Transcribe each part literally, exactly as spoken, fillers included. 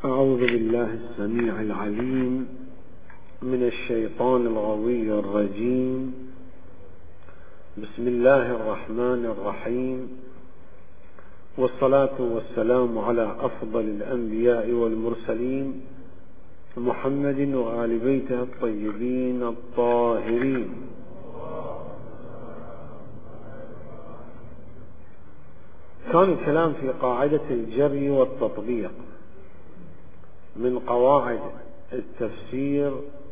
أعوذ بالله السميع العليم من الشيطان الغوي الرجيم. بسم الله الرحمن الرحيم، والصلاة والسلام على أفضل الأنبياء والمرسلين محمد وآل بيته الطيبين الطاهرين. كان الكلام في قاعدة الجري والتطبيق من قواعد التفسير،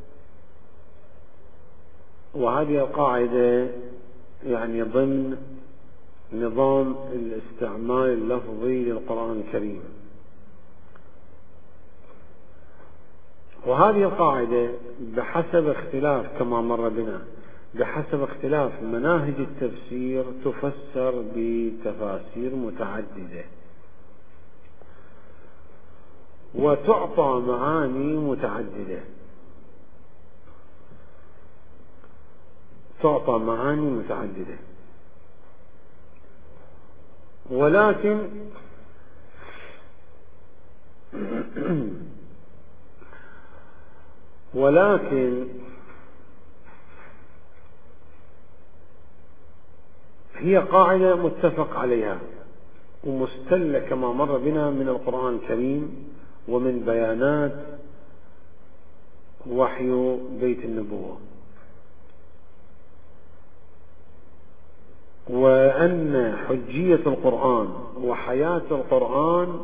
وهذه القاعدة يعني ضمن نظام الاستعمال اللفظي للقرآن الكريم. وهذه القاعدة بحسب اختلاف كما مر بنا بحسب اختلاف مناهج التفسير تفسر بتفاسير متعددة وتعطى معاني متعددة تعطى معاني متعددة ولكن ولكن هي قاعدة متفق عليها ومستلة كما مر بنا من القرآن الكريم ومن بيانات وحي بيت النبوة، وأن حجية القرآن وحياة القرآن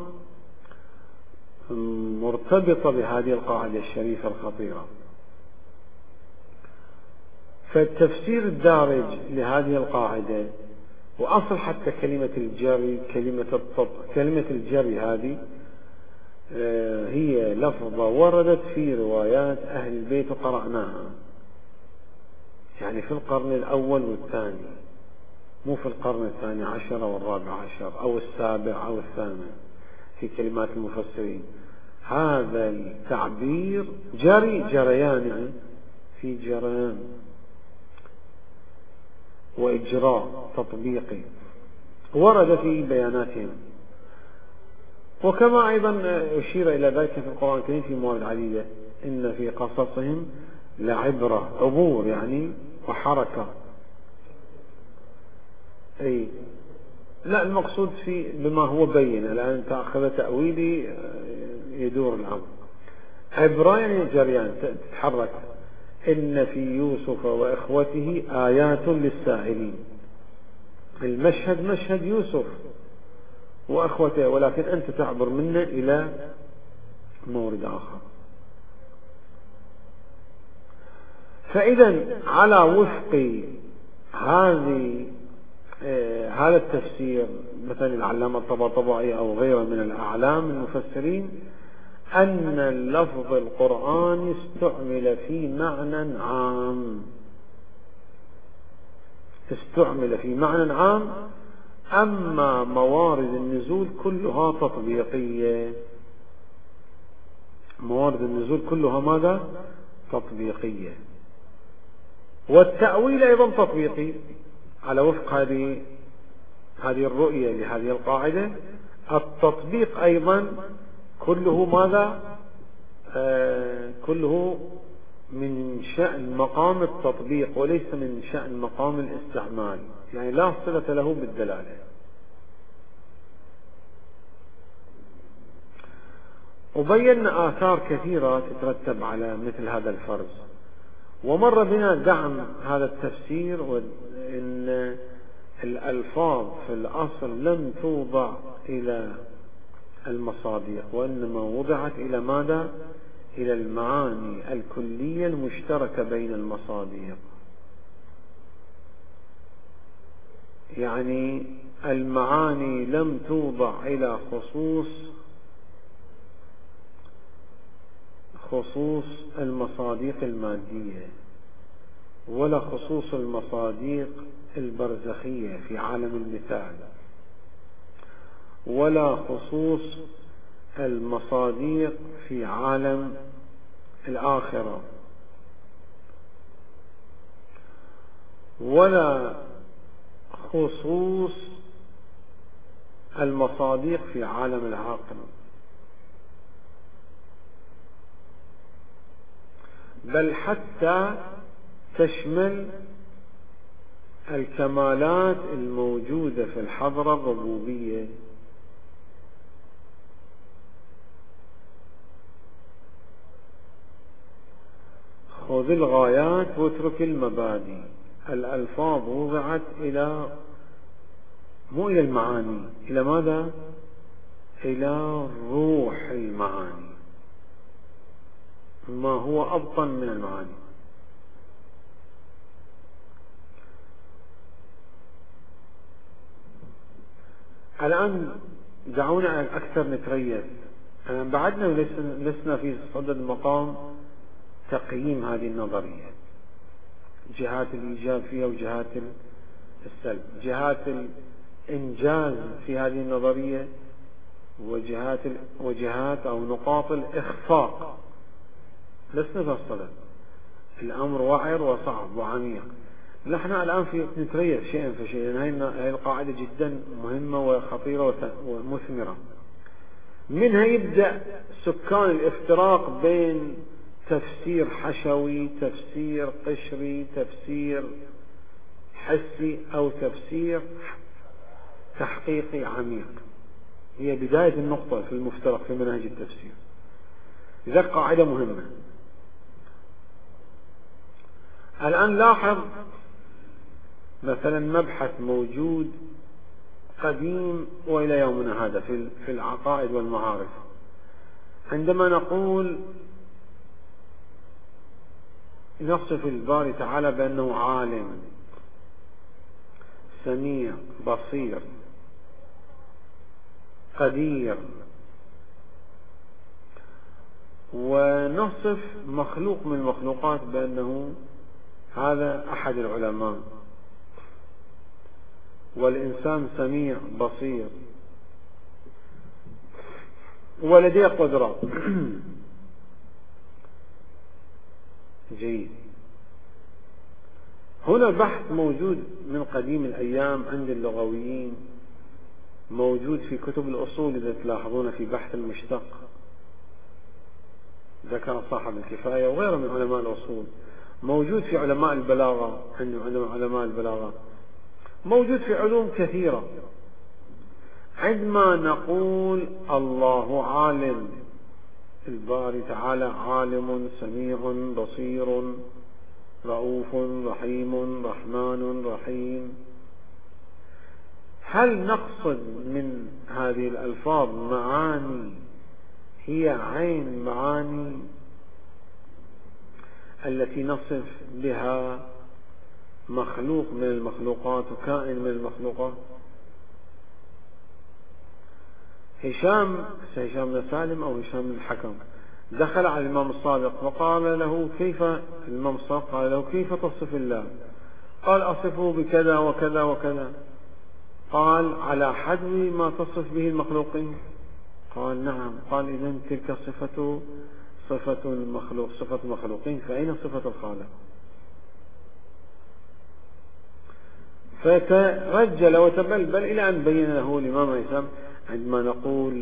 مرتبطة بهذه القاعدة الشريفة الخطيرة. فالتفسير الدارج لهذه القاعدة، وأصل حتى كلمة الجري كلمة الطب كلمة الجري هذه هي لفظة وردت في روايات أهل البيت وقرأناها، يعني في القرن الأول والثاني، مو في القرن الثاني عشر والرابع عشر أو السابع أو الثامن في كلمات المفسرين. هذا التعبير جري جريان، يعني في جريان وإجراء تطبيقي ورد في بياناتهم، وكما أيضا أشير إلى ذلك في القرآن الكريم في موارد عديدة: إن في قصصهم لعبرة، عبور يعني وحركة. أي لا، المقصود في بما هو بين، الآن تأخذ تأويلي يدور الأمر. عبرة يعني جريان، تتحرك. إن في يوسف وإخوته آيات للسائلين. المشهد مشهد يوسف وأخوته، ولكن أنت تعبر منه إلى مورد آخر. فإذا على وفق هذه هذا التفسير، مثلا العلامة الطباطبائي أو غيره من الأعلام المفسرين، أن اللفظ القرآني استعمل في معنى عام استعمل في معنى عام أما موارد النزول كلها تطبيقية. موارد النزول كلها ماذا؟ تطبيقية. والتأويل أيضا تطبيقي على وفق هذه هذه الرؤية لهذه القاعدة. التطبيق أيضا كله ماذا؟ آه كله من شأن مقام التطبيق وليس من شأن مقام الاستعمال، يعني لا صلة له بالدلالة. وبينا آثار كثيرة تترتب على مثل هذا الفرض، ومر بنا دعم هذا التفسير، وإن الألفاظ في الأصل لم توضع إلى المصادق، وإنما وضعت إلى ماذا؟ إلى المعاني الكلية المشتركة بين المصادق. يعني المعاني لم توضع إلى خصوص خصوص المصادق المادية، ولا خصوص المصادق البرزخية في عالم المثال، ولا خصوص المصادق في عالم الآخرة، ولا خصوص المصادق في عالم العقل. بل حتى تشمل الكمالات الموجودة في الحضرة الربوبية. خذ الغايات واترك المبادئ. الألفاظ وضعت إلى مو إلى المعاني، إلى ماذا؟ إلى روح المعاني، ما هو أبطن من المعاني. الآن دعونا أكثر نتريث. بعدنا لسنا في صدد مقام تقييم هذه النظرية، جهات الإيجاب فيها وجهات السلب، جهات الإنجاز في هذه النظرية وجهات وجهات أو نقاط الإخفاق. لسنا في الصدد، الأمر وعر وصعب وعميق. نحن الآن في نتريث شيئا فشيئا. هذه القاعدة جدا مهمة وخطيرة ومثمرة. منها يبدأ سكان الافتراق بين تفسير حشوي، تفسير قشري، تفسير حسي، أو تفسير تحقيقي عميق. هي بداية النقطة في المفترق في منهج التفسير. إذا قاعدة مهمة. الآن لاحظ مثلا مبحث موجود قديم وإلى يومنا هذا في العقائد والمعارف. عندما نقول نصف الباري تعالى بأنه عالم سميع بصير قدير، ونصف مخلوق من المخلوقات بأنه هذا أحد العلماء، والإنسان سميع بصير ولديه قدرات. جيد. هنا بحث موجود من قديم الأيام عند اللغويين، موجود في كتب الأصول. إذا تلاحظون في بحث المشتق ذكر صاحب الكفاية وغيره من علماء الأصول، موجود في علماء البلاغة، عندما علماء البلاغة موجود في علوم كثيرة. عندما نقول الله عالم، الباري تعالى عالم سميع بصير رؤوف رحيم رحمن رحيم، هل نقصد من هذه الألفاظ معاني هي عين معاني التي نصف بها مخلوق من المخلوقات وكائن من المخلوقات؟ هشام هشام بن سالم أو هشام بن الحكم دخل على الإمام الصادق وقال له كيف، الإمام الصادق قال له كيف تصف الله؟ قال أصفه بكذا وكذا وكذا. قال على حدو ما تصف به المخلوقين؟ قال نعم. قال إذن تلك صفة صفة المخلوق صفة المخلوقين، فأين صفة الخالق؟ فترجل وتبلبل إلى أن بين له الإمام هشام عندما نقول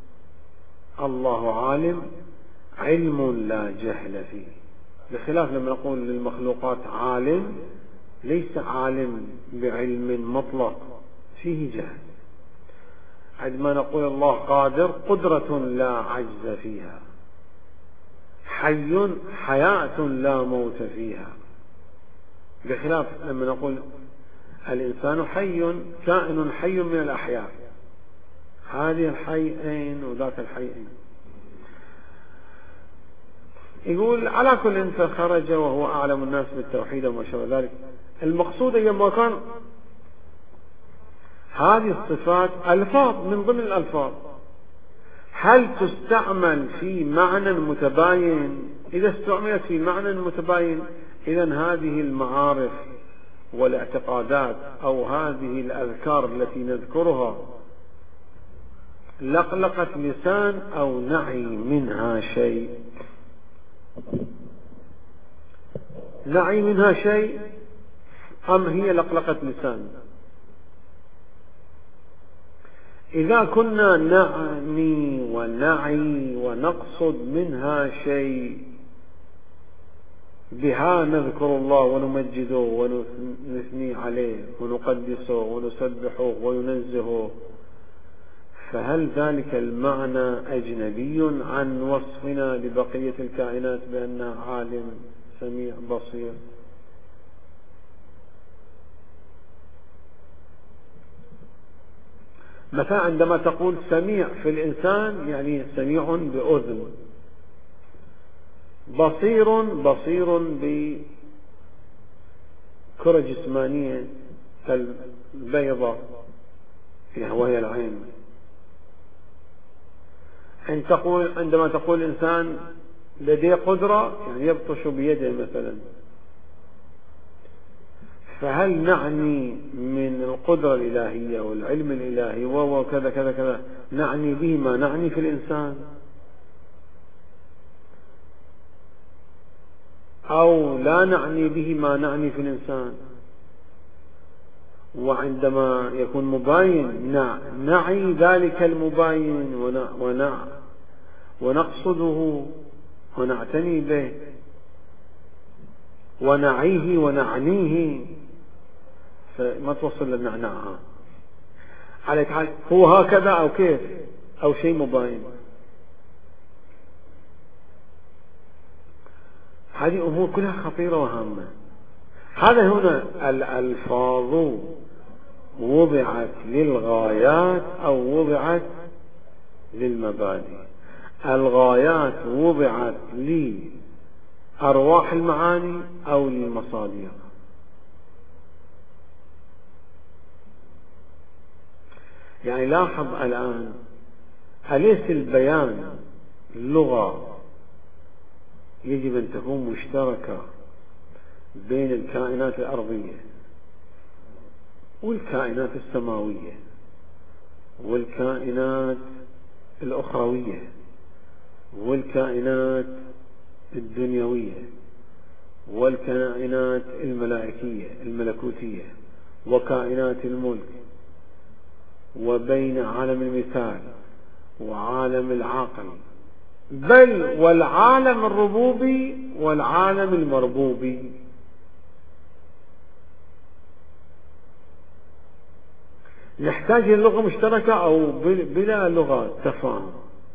الله عالم علم لا جهل فيه، بخلاف لما نقول للمخلوقات عالم ليس عالم بعلم مطلق فيه جهل. عندما نقول الله قادر قدرة لا عجز فيها، حي حياة لا موت فيها، بخلاف لما نقول الإنسان حي كائن حي من الأحياء، هذه الحي أين وذاك الحي أين؟ يقول على كل فخرج وهو أعلم الناس بالتوحيد وما شابه ذلك. المقصود أيما كان هذه الصفات ألفاظ من ضمن الألفاظ، هل تستعمل في معنى متباين؟ إذا استعملت في معنى متباين إذن هذه المعارف والاعتقادات أو هذه الأذكار التي نذكرها لقلقة لسان أو نعي منها شيء؟ نعي منها شيء أم هي لقلقة لسان؟ إذا كنا نعني ونعي ونقصد منها شيء بها نذكر الله ونمجده ونثني عليه ونقدسه ونسبحه وننزهه، فهل ذلك المعنى أجنبي عن وصفنا لبقية الكائنات بأنها عالم سميع بصير؟ مثلا عندما تقول سميع في الإنسان يعني سميع بأذن، بصير بصير بكرة جسمانية كالبيضة وهي العين. أن تقول عندما تقول إنسان لديه قدرة يعني يبطش بيده مثلا، فهل نعني من القدرة الإلهية والعلم الإلهي وكذا كذا كذا نعني به ما نعني في الإنسان، أو لا نعني به ما نعني في الإنسان؟ وعندما يكون مباين نعي ذلك المباين ونقصده ونعتني به ونعيه ونعنيه، فما توصل للنعناع. على حال هو هكذا أو كيف أو شيء مباين. هذه أمور كلها خطيرة وهامة. هذا هنا الألفاظ وضعت للغايات أو وضعت للمبادئ. الغايات وضعت لأرواح المعاني أو للمصادر. يعني لاحظ الآن، أليس البيان اللغة يجب أن تكون مشتركة بين الكائنات الأرضية والكائنات السماوية والكائنات الأخروية والكائنات الدنيوية والكائنات الملائكية الملكوتية وكائنات الملك، وبين عالم المثال وعالم العقل، بل والعالم الربوبي والعالم المربوبي. نحتاج إلى لغة مشتركة أو بلا لغة تفاهم؟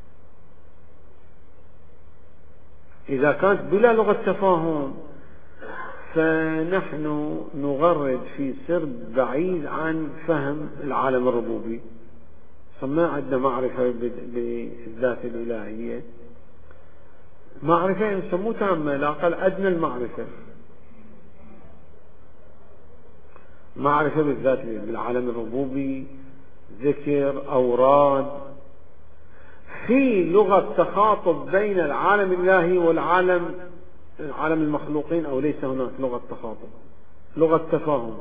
إذا كانت بلا لغة تفاهم فنحن نغرد في سرب بعيد عن فهم العالم الربوبي، فما عندنا معرفة بالذات الإلهية، معرفة نسموه تامة، لا أقل أدنى المعرفة، معرفة بالذات بالعالم الربوبي، ذكر أوراد، في لغة تخاطب بين العالم الإلهي والعالم عالم المخلوقين، أو ليس هناك لغة تخاطب، لغة تفاهم.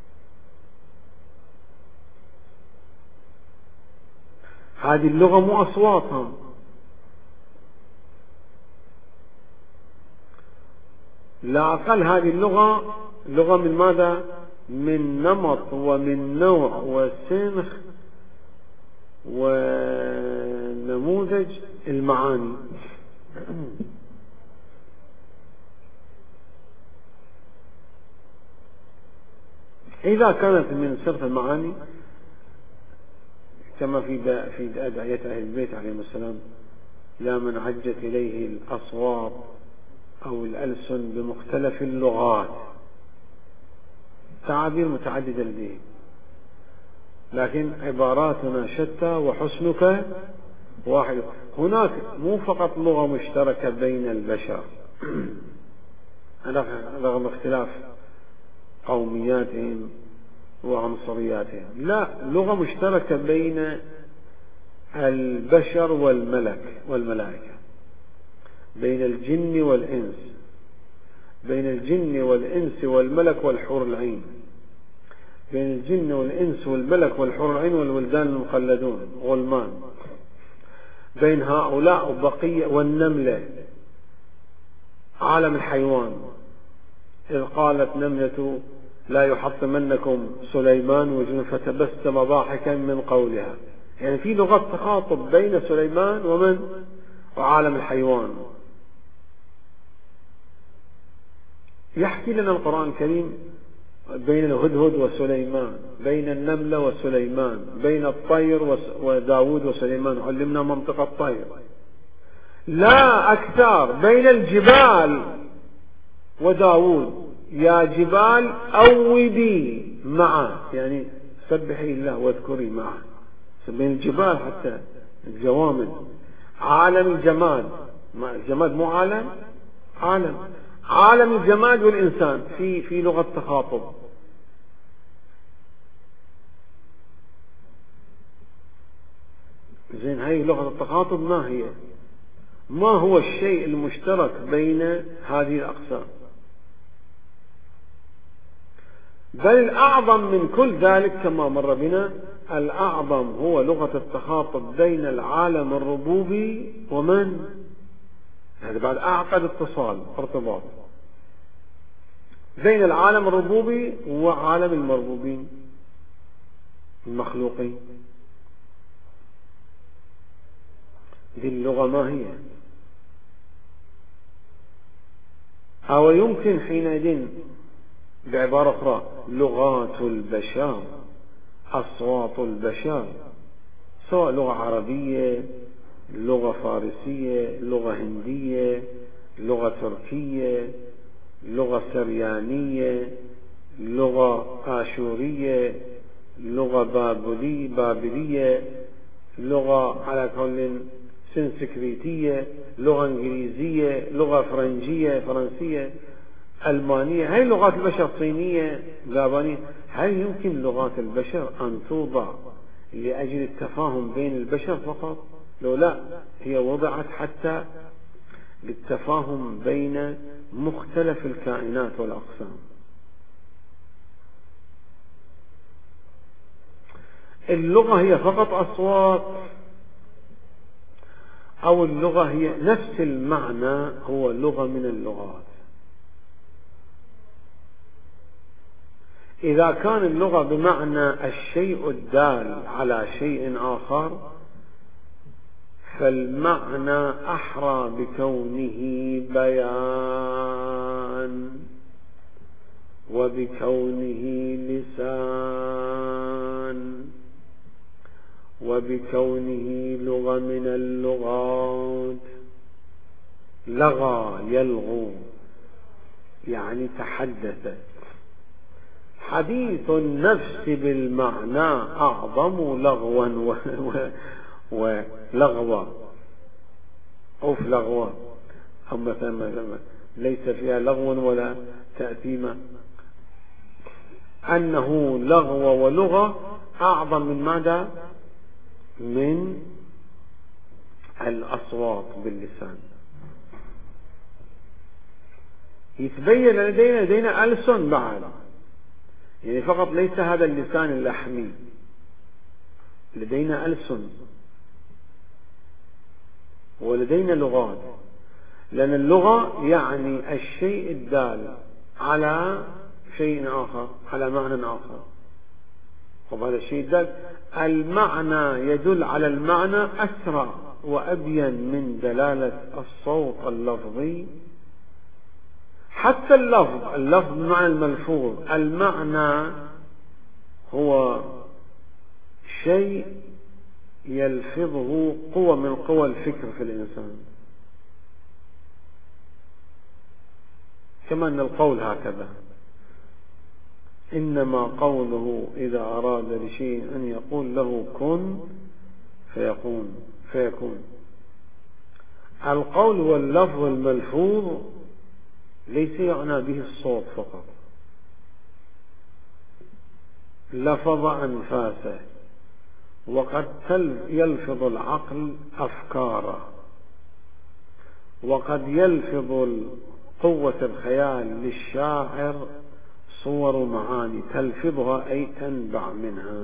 هذه اللغة مو أصواتها، لا أقل هذه اللغة لغة من ماذا؟ من نمط ومن نوع وسنخ ونموذج المعاني. إذا كانت من صرف المعاني كما في في أدعية أهل البيت عليهم السلام: يا من عجت إليه الأصوات أو الألسن بمختلف اللغات، تعابير متعددة لديهم، لكن عباراتنا شتى وحسنك واحد. هناك مو فقط لغة مشتركة بين البشر رغم اختلاف قومياتهم وعنصرياتهم، لا، لغة مشتركة بين البشر والملك والملائكة، بين الجن والإنس، بين الجن والإنس والملك والحور العين، بين الجن والإنس والملك والحور العين والولدان المخلدون غلمان، بين هؤلاء وبقية والنملة، عالم الحيوان. إذ قالت نملة لا يحطمنكم سليمان وجنود فتبسم ضاحكا من قولها. يعني في لغة تخاطب بين سليمان ومن وعالم الحيوان. يحكي لنا القرآن الكريم بين الهدهد وسليمان، بين النملة وسليمان، بين الطير وداود وسليمان، علمنا منطق الطير. لا أكثر، بين الجبال وداود، يا جبال أوبي معه، يعني سبحي الله واذكري معه. بين الجبال حتى الجوامد. عالم الجماد، الجماد مو عالم، عالم عالم الجماد والإنسان في في لغة تخاطب. زين، هاي لغة التخاطب ما هي؟ ما هو الشيء المشترك بين هذه الأقسام؟ بل الأعظم من كل ذلك كما مر بنا، الأعظم هو لغة التخاطب بين العالم الربوبي ومن؟ هذا بعد أعقد اتصال ارتباط بين العالم الربوبي وعالم المربوبين المخلوقين. دي اللغة ما هي؟ أو يمكن حينئذ بعبارة أخرى لغات البشر، أصوات البشر، سواء لغة عربية، لغة فارسية، لغة هندية، لغة تركية، لغة سريانية، لغة آشورية، لغة بابلية, بابلية لغة على كل سنسكريتية، لغة إنجليزية، لغة فرنجية فرنسية، ألمانية. هاي لغات البشر، صينية، يابانية. هل يمكن لغات البشر أن توضع لأجل التفاهم بين البشر فقط؟ لو لا، هي وضعت حتى للتفاهم بين مختلف الكائنات والأقسام. اللغة هي فقط أصوات، أو اللغة هي نفس المعنى، هو لغة من اللغات. إذا كان اللغة بمعنى الشيء الدال على شيء آخر، فالمعنى أحرى بكونه بيان وبكونه لسان وبكونه لغة من اللغات. لغى يلغو يعني تحدث. حديث النفس بالمعنى أعظم لغوا ولغوا أوف لغوا، أو مثلا ليس فيها لغو ولا تأثيم. أنه لغو ولغة أعظم من ماذا؟ من الأصوات باللسان. يتبين لدينا لدينا ألسن بعد، يعني فقط ليس هذا اللسان اللحمي، لدينا ألسن ولدينا لغات. لأن اللغة يعني الشيء الدال على شيء آخر، على معنى آخر. وهذا الشيء الدال، المعنى يدل على المعنى أسرع وأبين من دلالة الصوت اللفظي. حتى اللفظ اللفظ بمعنى الملفوظ، المعنى هو شيء يلفظه قوة من قوى الفكر في الإنسان، كما أن القول هكذا. إنما قوله إذا أراد لشيء أن يقول له كن فيكون فيكون. القول واللفظ الملفوظ ليس يعنى به الصوت فقط. لفظ أنفاسه، وقد يلفظ العقل أفكاره، وقد يلفظ قوة الخيال للشاعر صور معاني تلفظها أي تنبع منها،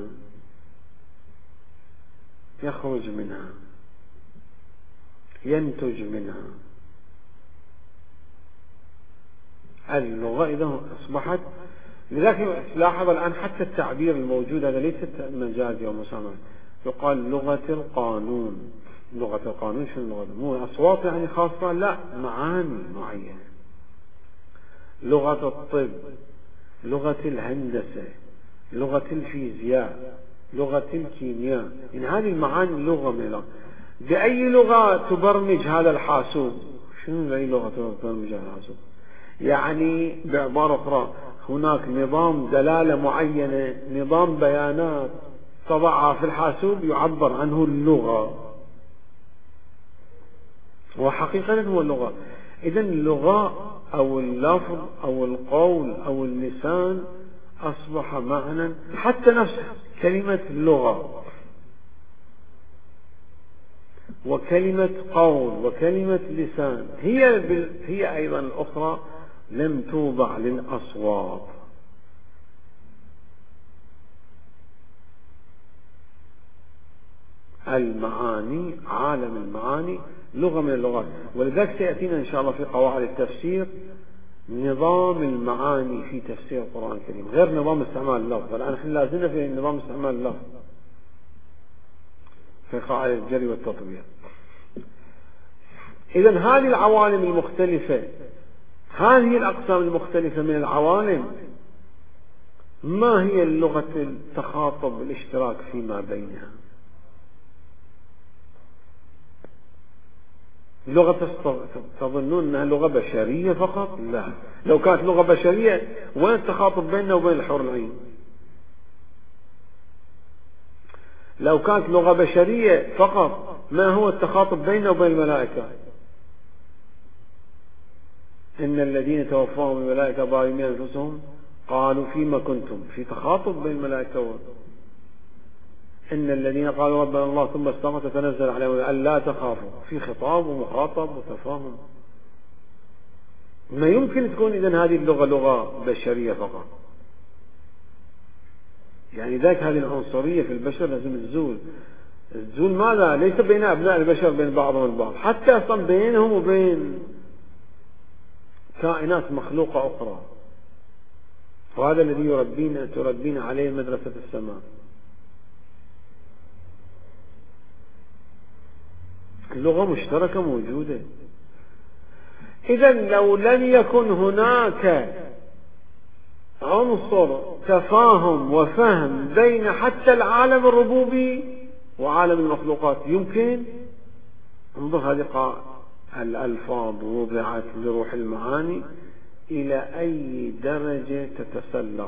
يخرج منها، ينتج منها. اللغة إذا أصبحت، لذلك لاحظ الآن حتى التعبير الموجود هذا ليس مجازي أو مسامح، يقال لغة القانون. لغة القانون شنو اللغة؟ مو أصوات يعني خاصة، لا، معاني معينة. لغة الطب، لغة الهندسة، لغة الفيزياء، لغة الكيمياء. يعني هذه المعاني لغة من اللغة. بأي لغة تبرمج هذا الحاسوب؟ شنو بأي لغة تبرمج هذا الحاسوب؟ يعني بعبارة أخرى هناك نظام دلالة معينة، نظام بيانات تضعها في الحاسوب يعبر عنه اللغة، وحقيقة هو اللغة. إذا اللغة أو اللفظ أو القول أو اللسان أصبح معنى، حتى نفس كلمة لغة وكلمة قول وكلمة لسان هي بال... هي أيضا الأخرى لم توضع للأصوات. المعاني، عالم المعاني لغة من اللغات. ولذلك سيأتينا إن شاء الله في قواعد التفسير نظام المعاني في تفسير القرآن الكريم غير نظام استعمال اللفظ. الآن نحن لازلنا في نظام استعمال اللفظ في قواعد الجري والتطبيق. إذا هذه العوالم المختلفة، هذه الأقسام المختلفة من العوالم، ما هي اللغة التخاطب الاشتراك فيما بينها؟ لغة تظنون أنها لغة بشرية فقط؟ لا، لو كانت لغة بشرية وين التخاطب بيننا وبين الحور العين؟ لو كانت لغة بشرية فقط ما هو التخاطب بيننا وبين الملائكة؟ إن الذين توفاهم الملائكة ظالمين أنفسهم قالوا فيما كنتم، في تخاطب بين الملائكة. إن الذين قالوا ربنا الله ثم استغفروا تتنزل عليهم ألا تخافوا، في خطاب ومخاطب وتفاهم. ما يمكن تكون إذن هذه اللغة لغة بشرية فقط. يعني ذاك هذه العنصرية في البشر لازم تزول. تزول ماذا؟ ليس بين أبناء البشر بين بعضهم البعض، حتى أصلا بينهم وبين كائنات مخلوقة أخرى. وهذا الذي يربينا تربينا عليه مدرسة السماء. اللغة مشتركة موجودة. إذا لو لم يكن هناك عنصر تفاهم وفهم بين حتى العالم الربوبي وعالم المخلوقات، يمكن انظر هذه الألفاظ وضعت لروح المعاني إلى أي درجة تتسلق،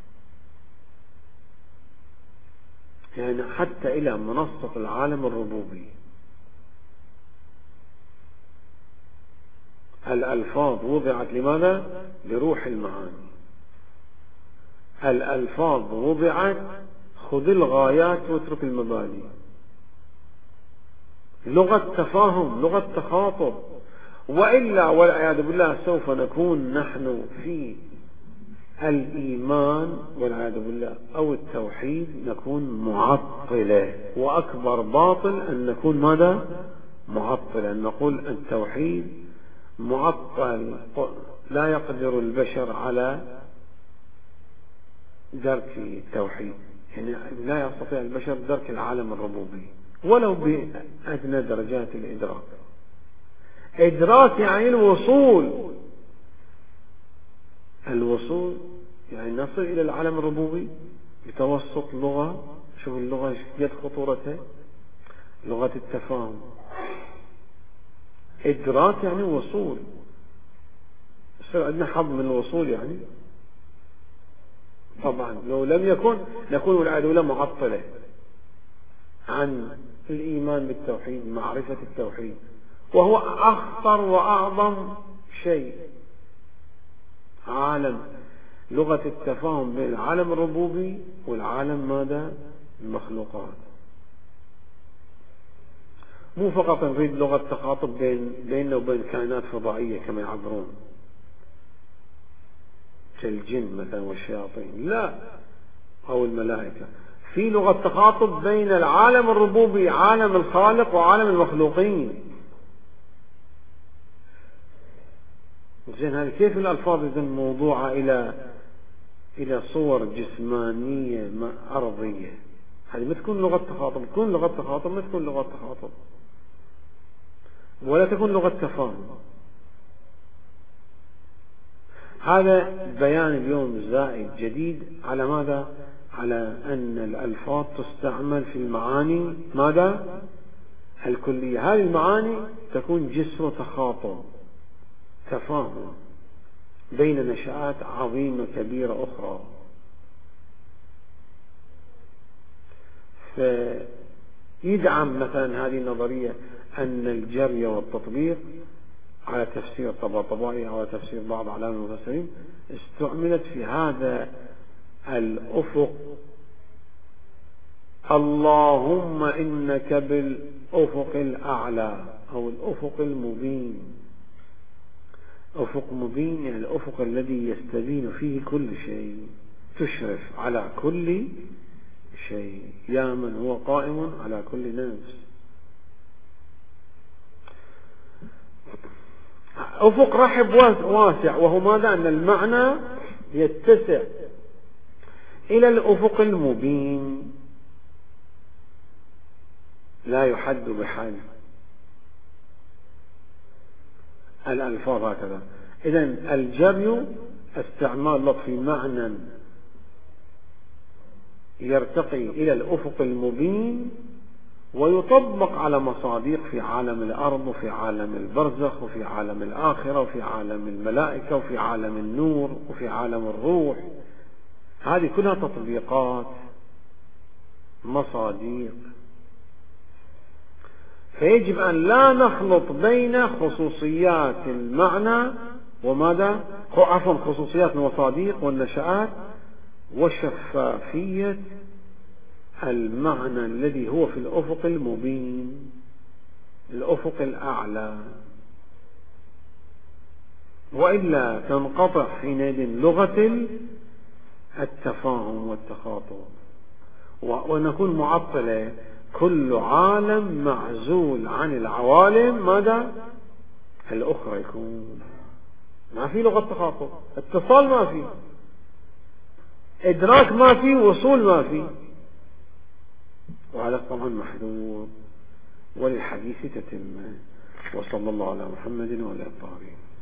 يعني حتى إلى منصة العالم الربوبي. الألفاظ وضعت لماذا؟ لروح المعاني. الألفاظ وضعت خذ الغايات واترك المباني. لغة تفاهم، لغة تخاطب. وإلا والعياذ بالله سوف نكون نحن في الإيمان والعياذ بالله أو التوحيد نكون معطلة. وأكبر باطل أن نكون ماذا؟ معطلة. أن نقول التوحيد معطل، لا يقدر البشر على درك التوحيد، يعني لا يستطيع البشر درك العالم الربوبي ولو بأدنى درجات الإدراك. إدراك يعني الوصول، الوصول يعني نصل إلى العالم الربوبي بتوسط لغة. شوف اللغة قد خطورتها، لغة التفاهم. إدراك يعني وصول، يصير عندنا حظ من الوصول. يعني طبعا لو لم يكن نكون والعياذ بالله معطلة عن الإيمان بالتوحيد، معرفة التوحيد، وهو أخطر وأعظم شيء. عالم لغة التفاهم بين العالم الربوبي والعالم ماذا؟ المخلوقات. مو فقط نريد لغة تخاطب بين بيننا وبين كائنات فضائية كما يعبرون كالجن مثلا والشياطين، لا، أو الملائكة. في لغة تخاطب بين العالم الربوبي، عالم الخالق، وعالم المخلوقين. زين هذه كيف الألفاظ إذن موضوعة إلى إلى صور جسمانية أرضية؟ هذه ما تكون لغة تخاطب. تكون لغة تخاطب ما تكون لغة تخاطب ولا تكون لغة تفاهم. هذا بيان اليوم زائد جديد على ماذا؟ على أن الألفاظ تستعمل في المعاني ماذا؟ الكلية. هذه المعاني تكون جسر تخاطب، تفاهم بين نشآت عظيمة كبيرة أخرى. فيدعم مثلا هذه النظرية أن الجري والتطبيق على تفسير الطباطبائي أو على تفسير بعض أعلام المفسرين استعملت في هذا الأفق. اللهم إنك بالأفق الأعلى أو الأفق المبين. أفق مبين يعني الأفق الذي يستبين فيه كل شيء، تشرف على كل شيء، يا من هو قائم على كل نفس. أفق رحب واسع، وهو ماذا؟ أن المعنى يتسع إلى الأفق المبين، لا يحد بحد. الألفاظ هكذا. إذن الجري استعمال لفظي معنى يرتقي إلى الأفق المبين ويطبق على مصادق في عالم الأرض وفي عالم البرزخ وفي عالم الآخرة وفي عالم الملائكة وفي عالم النور وفي عالم الروح. هذه كلها تطبيقات مصادق. فيجب أن لا نخلط بين خصوصيات المعنى وماذا؟ عفوا خصوصيات المصادق والنشآت وشفافية المعنى الذي هو في الأفق المبين، الأفق الأعلى، وإلا تنقطع حينئذ لغة التفاهم والتخاطب ونكون معطلة. كل عالم معزول عن العوالم ماذا؟ الأخرى، يكون ما في لغة تخاطب، اتصال ما في، إدراك ما في، وصول ما في، وهذا طبعا محدود. وللحديث تتم. وصلى الله على محمد وعلى آله.